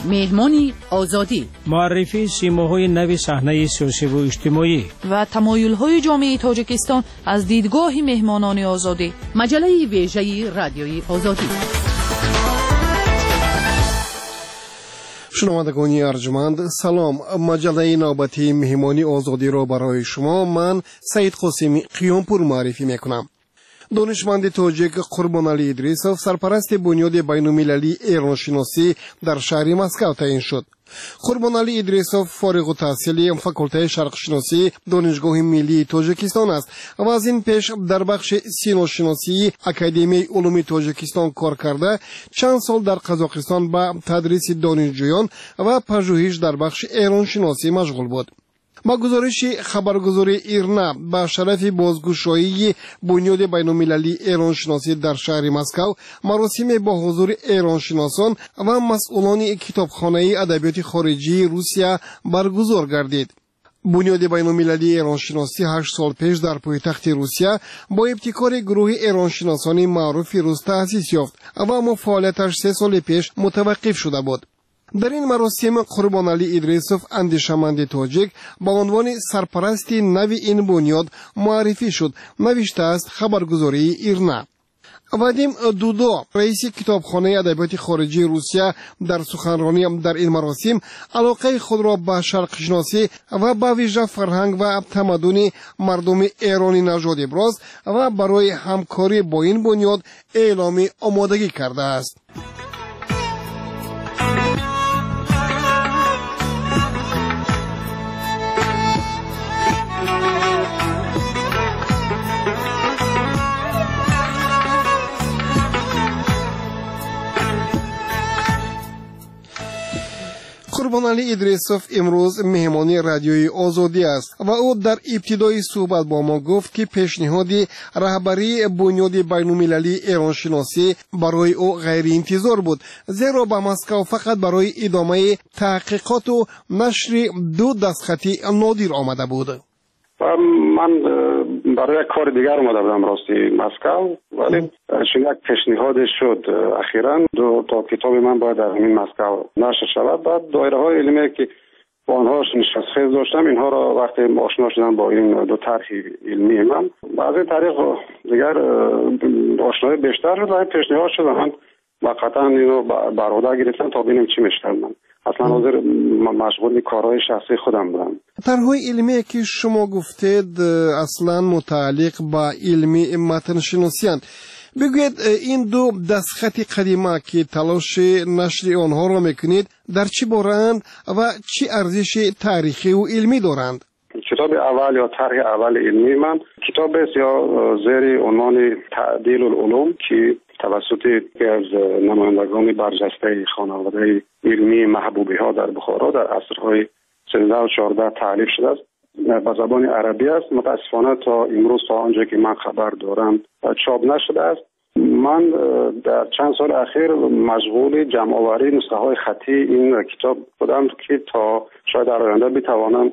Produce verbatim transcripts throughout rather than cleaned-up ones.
مهمانی آزادی، معرفی سیماهای نو صحنه سیاسی و اجتماعی و تمایل‌های جامعه تاجیکستان از دیدگاه مهمانان آزادی. مجله ویژه رادیوی آزادی. شنوندگان ارجمند سلام. مجله نوبتی مهمانی آزادی را برای شما من سعید قاسمی قیامپور معرفی میکنم. دانشمند تاجیک قربانعلی ادریسوف سرپرست بنیاد بین‌المللی ایرانشناسی در شهر مسکو تعیین شد. قربانعلی ادریسوف فارغ التحصیل فاکولته شرقشناسی دانشگاه ملی تاجیکستان است و از این پیش در بخش سینوشناسی اکادمی علوم تاجیکستان کار کرده چند سال در قزاقستان به تدریس دانشجویان و پژوهش در بخش ایرانشناسی مشغول بود. با گزارش خبرگزاری ایرنا با شرف بازگشایی بنیاد بین‌المللی ایرانشناسی در شهر مسکو مراسم با حضور ایرانشناسان و مسئولان کتابخانه ادبیات خارجی روسیه برگزار گردید. بنیاد بین‌المللی ایرانشناسی هشت سال پیش در پایتخت روسیه با ابتکار گروه ایرانشناسان معروف روس تأسیس یافت و اما فعالیتش سه سال پیش متوقف شده بود. در این مراسم قربانعلی ادریسوف اندیشمند تاجیک با عنوان سرپرست نو این بنیاد معرفی شد. نوشته است خبرگزاری ایرنا. وادیم دودو رئیس کتابخانه ادبیات خارجی روسیه در سخنرانی در این مراسم علاقه خود را به شرقشناسی و به ویژه فرهنگ و تمدن مردم ایرانی نژاد ابراز و برای همکاری با این بنیاد اعلام آمادگی کرده است. قربانعلی ادریسوف امروز مهمانی رادیوی آزادی است و او در ابتدای صحبت با ما گفت که پیشنهاد رهبری بنیاد بین‌المللی ایرانشناسی برای او غیر انتظار بود، زیرا به مسکو فقط برای ادامه تحقیقات و نشر دو دستخطی نادر آمده بود. من برای کار دیگر اومده بودم راستی مسکو، ولی چون یک پیشنهاد شد اخیراً دو تا کتاب من باید در این مسکو نشر شود. بعد دایره های علمی که با آنها نشستخیز داشتم اینها را وقتی آشنا شدم با این دو طرح علمی من از این طریق دیگر آشنایی بیشتر شد و این پیشنهاد شد من واقعا اینو بر عهده گرفتم تا ببینیم چی میشه. من اصلا حاضر مشغول کارهای شخصی خودم بودم. طرحهای علمی که شما گفتید اصلا متعلق با علمی متن شناسی اند. بگوید این دو دستخط قدیمه که تلاش نشر آنها را میکنید در چی بارند و چی ارزش تاریخی و علمی دارند؟ کتاب اول یا طرح اول علمی من کتاب است یا زیر عنوان تعدیل العلوم که توسط یکی از نمایندگان برجسته خانواده علمی محبوبی ها در بخارا در عصرهای سیزده و چهارده تالیف شده است. به زبان عربی است. متاسفانه تا امروز تا آنجا که من خبر دارم چاپ نشده است. من در چند سال اخیر مشغول جمع آوری نسخه های خطی این کتاب بودم که تا شاید در آینده بتوانم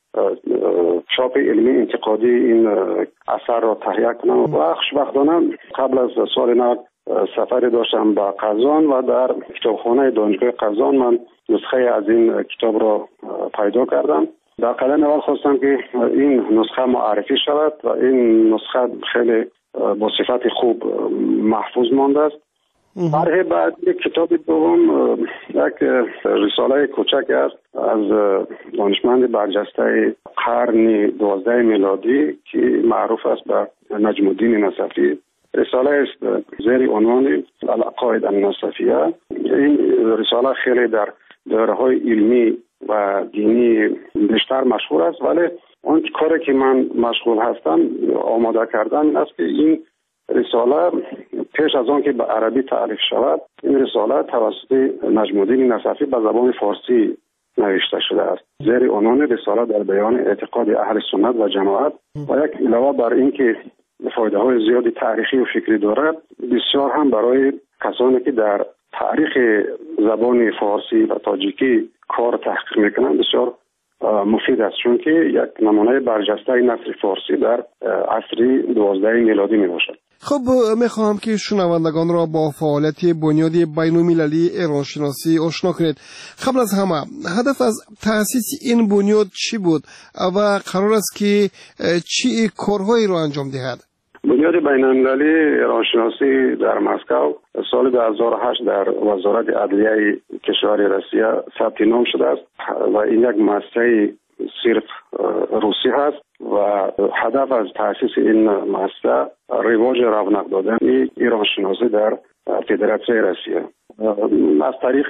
چاپ علمی انتقادی این اثر را تهیه کنم. و خوشبختانه قبل از سال نو سفری داشتم به قزان و در کتابخانه دانشگاه قزان من نسخه از این کتاب را پیدا کردم. در قدم اول خواستم که این نسخه معرفی شود و این نسخه خیلی با صفت خوب محفوظ مانده است. طرح بعد یک کتاب دوم یک رساله کوچک است از دانشمند برجسته قرن دوازده میلادی که معروف است به نجم الدین نصفی. رساله است زیر عنوان العقاید النصفیه. این رساله خیلی در دوره‌های علمی و دینی بیشتر مشهور است، ولی اون کاری که من مشغول هستم آماده کردن این است که این رساله پیش از آن که به عربی تعریف شود این رساله توسط نجم الدین نصفی به زبان فارسی نوشته شده است زیر عنوان رساله در بیان اعتقاد اهل سنت و جماعت و یک علاوه بر این که فایده های زیادی تاریخی و فکری دارد بسیار هم برای کسانی که در تاریخ زبان فارسی و تاجیکی کار تحقیق میکنند بسیار مفید است، چون که یک نمونه برجسته نثر فارسی در عصر دوازده میلادی می باشد. خب میخواهم که شنوندگان را با فعالیت بنیاد بین‌المللی ایرانشناسی آشنا کنید. قبل از همه هدف از تأسیس این بنیاد چی بود و قرار است که چی کارهایی را انجام دهد؟ بنیاد بین‌المللی ایرانشناسی در مسکو سال دو هزار و هشت در وزارت عدلیه کشور روسیه ثبت نام شده است و این یک مؤسسه صرف روسی هست و هدف از تأسیس این مؤسسه رواج رونق دادن ایرانشناسی در فدراسیون روسیه از طریق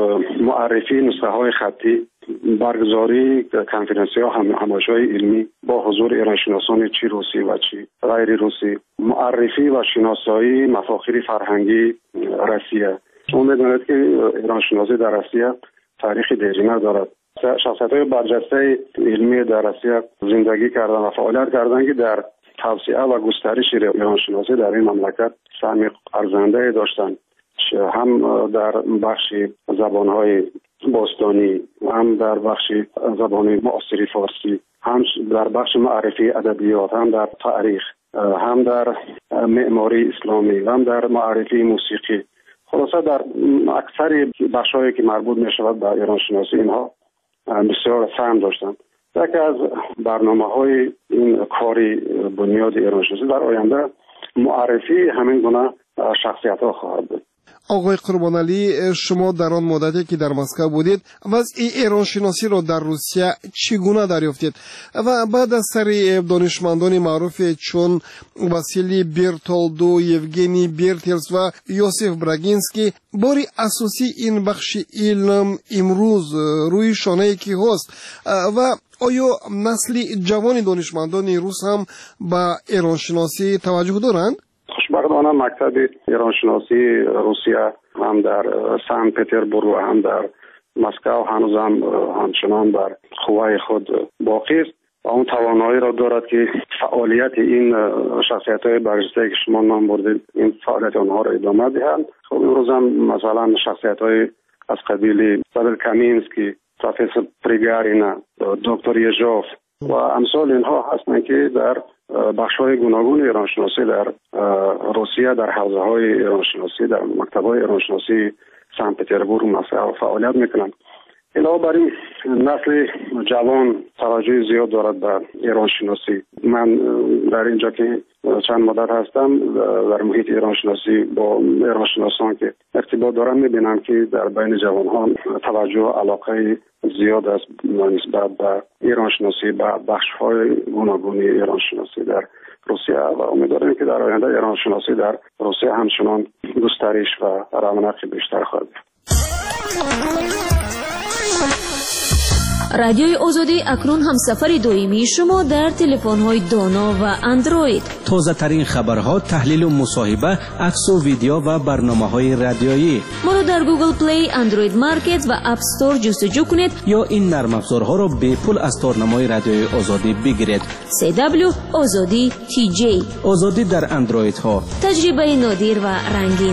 معرفی نسخه های خطی، برگزاری کنفرانسی ها همایش‌های علمی با حضور ایرانشناسان چی روسی و چی غیر روسی، معرفی و شناسایی مفاخر فرهنگی روسیه. شما می‌دانید که ایرانشناسی در روسیه تاریخ دیرینه دارد. شخصیت‌های برجسته علمی در روسیه زندگی کردن و فعالیت کردن که در توسعه و گسترش ایرانشناسی در این مملکت سهم ارزنده داشتند، هم در بخش زبان‌های باستانی، هم در بخش زبان معاصر فارسی، هم در بخش معرفی ادبیات، هم در تاریخ، هم در معماری اسلامی، هم در معرفی موسیقی. خلاصه در اکثر بخش‌هایی که مربوط می‌شود به ایرانشناسی اینها بسیار سهم داشتند. یکی از برنامه‌های این کاری بنیاد ایرانشناسی در آینده معرفی همین گونه شخصیت‌ها خواهد بود. آقای قربانعلی، شما در آن مدتی که در مسکو بودید وضع ایرانشناسی را در روسیه چگونه دریافتید و بعد از سر دانشمندان معروف چون واسیلی برتولدو، یوگنی برتلس و یوسف براگینسکی باری اساسی این بخش علم امروز روی شانه کی هست و آیا نسل جوان دانشمندان روس هم به ایرانشناسی توجه دارند؟ خوشبختانه مکتب ایرانشناسی روسیه هم در سن پترزبورگ و هم در مسکو هنوز هم همچنان بر قوای خود باقی است و اون توانایی را دارد که فعالیت این شخصیت‌های برجسته که شما نام بردید این فعالیت آنها را ادامه دهند. خب امروز هم مثلا شخصیت‌های از قبیل پاول کامینسکی، پروفسور پریگارینا، دکتر یژوف و امثال اینها هستند که در بخش‌های گوناگون ایرانشناسی در روسیه در حوزه‌های ایرانشناسی در مکتب‌های ایرانشناسی سن پترزبورگ و مسکو فعالیت می‌کنند. علاوه بر این نسل جوان توجه زیاد دارد به ایرانشناسی. من در اینجا که چند مدت هستم در محیط ایرانشناسی با ایرانشناسان که ارتباط دارم می‌بینم که در بین جوان‌ها توجه و علاقه زیاد است نسبت به ایرانشناسی به بخش‌های گوناگون ایرانشناسی در روسیه و امیدوارم که در آینده ایرانشناسی در روسیه همچنان گسترش و رونق بیشتر خواهد یافت. رادیوی آزادی اکنون هم سفر دائمی شما در تلفن‌های دانا و اندروید. تازه ترین خبرها، تحلیل و مصاحبه، عکس و ویدیو و برنامه‌های رادیویی. ما را در گوگل پلی، اندروید مارکت و اپ استور جستجو کنید یا این نرم افزارها را به پول از تارنمای رادیوی آزادی بگیرید. سی دبلیو آزادی تی جی. آزادی در اندروید ها. تجربه نادر و رنگین.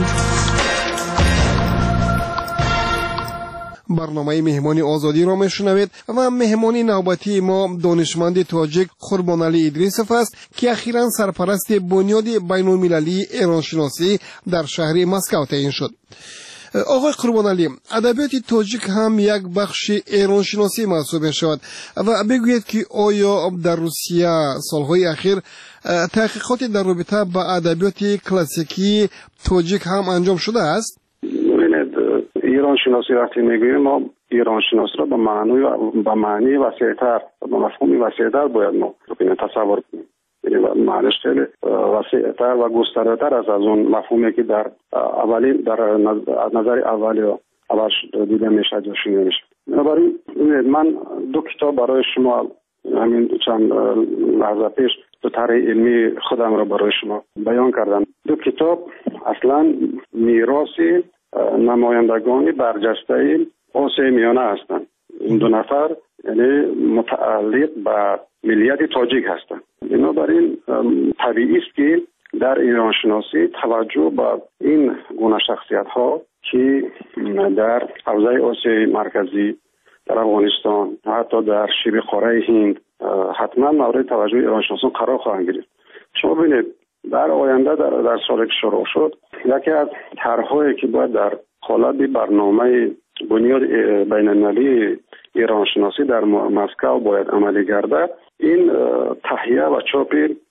برنامه مهمانی آزادی را میشنوید و مهمانی نوبتی ما دانشمند تاجیک قربانعلی ادریسوف است که اخیراً سرپرست بنیاد بین‌المللی ایرانشناسی در شهر مسکو تعیین شد. آقای قربانعلی، ادبیات تاجیک هم یک بخش ایرانشناسی محسوب می‌شود و بگویید که آیا در روسیه سالهای اخیر تحقیقاتی در رابطه با ادبیات کلاسیکی تاجیک هم انجام شده است؟ ایران شناسی وقتی میگوییم ما ایران شناسی را به معنی به معنی وسیع‌تر به مفهومی وسیع‌تر باید ما تصور کنیم. یعنی معنیش خیلی وسیع‌تر و گسترده‌تر از از اون مفهومی که در اولین در نظر اولی اول دیده میشه یا شنیده میشه. بنابراین من دو کتاب برای شما همین چند لحظه پیش دو طرح علمی خودم را برای شما بیان کردم. دو کتاب اصلا میراثی نمایندگان برجسته آسیای میانه هستند. این دو نفر یعنی متعلق به ملیت تاجیک هستند. بنابراین طبیعی است که در ایران شناسی توجه به این گونه شخصیت ها که در حوزه آسیای مرکزی، در افغانستان، حتی در شبه قاره هند حتما مورد توجه ایران شناسان قرار خواهند گرفت. شما ببینید در آینده در, در سالی که شروع شد یکی از طرح‌هایی که باید در قالب برنامه بنیاد بین المللی ایران شناسی در مسکو باید عملی گردد، این تهیه و چاپ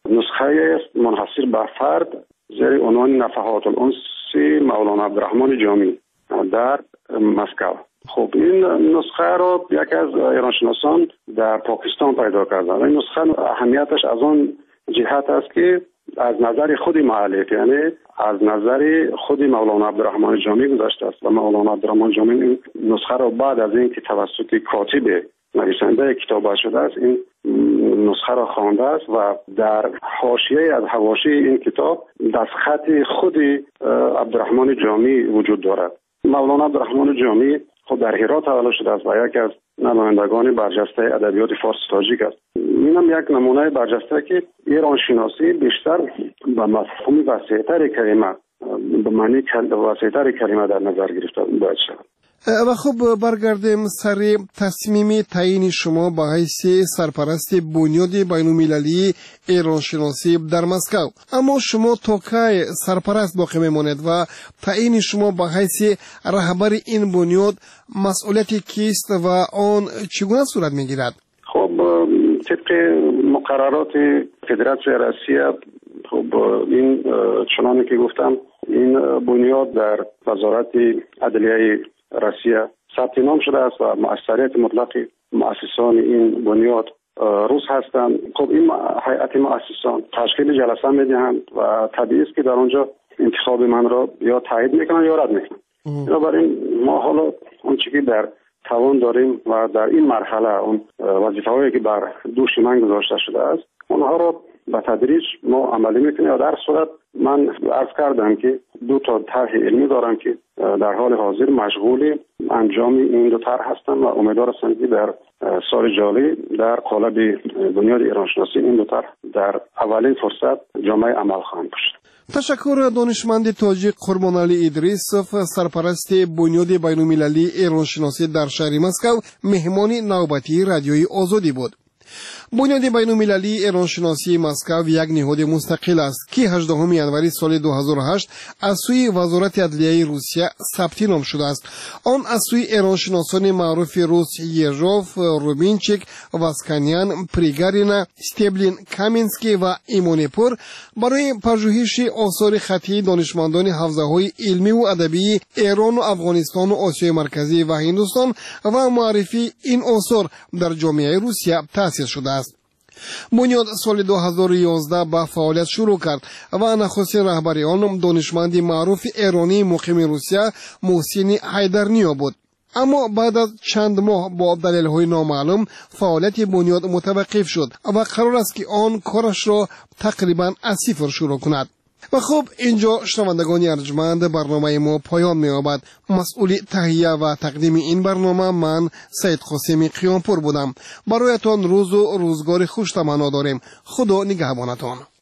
نسخه است منحصر به فرد زیر عنوان نفحات الانس مولانا عبدالرحمن جامی در مسکو. خب این نسخه را یکی از ایرانشناسان در پاکستان پیدا کردند. این نسخه اهمیتش از آن جهت است که از نظر خود مؤلف، یعنی از نظر خود مولانا عبدالرحمن جامی گذشته است و مولانا عبدالرحمن جامی این نسخه را بعد از اینکه توسط کاتب نویسنده کتاب شده است این نسخه را خوانده است و در حاشیه از حواشی این کتاب دستخط خود عبدالرحمن جامی وجود دارد. مولانا عبدالرحمن جامی خود در هرات تولد شده است و یکی از نمایندگان برجسته ادبیات فارسی تاجیک است. اینم یک نمونه برجسته که ایران شناسی بیشتر به مفهوم وسیع‌تر کلمه به معنی وسیع‌تر کلمه در نظر گرفته باید شود. و خب برگردیم سر تصمیم تعیین شما به حیث سرپرست بنیاد بین‌المللی ایران شناسی در مسکو. اما شما تا کی سرپرست باقی میماند و تعیین شما به حیث رهبر این بنیاد مسئولیتی کیست و آن چگونه صورت میگیرد؟ خب طبق مقررات فدراسیون روسیه خب این چنانه که گفتم این بنیاد در وزارت عدلیه روسیه ثبت نام شده است و مؤثریت مطلق مؤسسان این بنیاد روس هستند. خب این هیئت مؤسسان تشکیل جلسه میدهند و طبیعی است که در آنجا انتخاب من را یا تایید میکنن یا رد میکنن. بنابراین ما حالا آنچه که در توان داریم و در این مرحله اون وظیفه‌هایی که بر دوش من گذاشته شده است اونها را به تدریج ما عملی میکنیم. و در صورت من عرض کردم که دو تا طرح علمی دارم که در حال حاضر مشغول انجام این دو طرح هستم و امیدوار هستم که در سال جاری در قالب بنیاد ایران شناسی این دو طرح در اولین فرصت جامعه عمل خواهند شد. تشکر دانشمند تاجیک قربانعلی ادریسوف، سرپرست بنیاد بین‌المللی ایران شناسی در شهر مسکو، مهمان نوبتی رادیوی آزادی بود. بنیاد بین‌المللی ایران شناسی مسکو یک نهاد مستقل است که هجدهم ژانویه سال دو هزار و هشت از سوی وزارت عدلیه روسیه ثبت نام شده است. آن از سوی ایران شناسان معروف روس یژوف، روبینچیک، واسکانیان، پریگارینا، استبلین، کامینسکی و ایمونپور برای پژوهش آثار خطی دانشمندان حوزه‌های علمی و ادبی ایران و افغانستان و آسیای مرکزی و هندوستان و معرفی این آثار در جامعه روسیه تأسیس شده است. بنیاد سال دو هزار و یازده به فعالیت شروع کرد و نخستین رهبر آن دانشمند معروف ایرانی مقیم روسیه محسن حیدرنیا بود. اما بعد از چند ماه با دلایل نامعلوم فعالیت بنیاد متوقف شد و قرار است که آن کارش را تقریبا از صفر شروع کند. و خب اینجا شنوندگان ارجمند برنامه ما پایان می‌یابد. مسئول تهیه و تقدیم این برنامه من سید قاسمی قیامپور بودم. برایتان روز و روزگار خوش تمنا داریم. خدا نگهبانتان.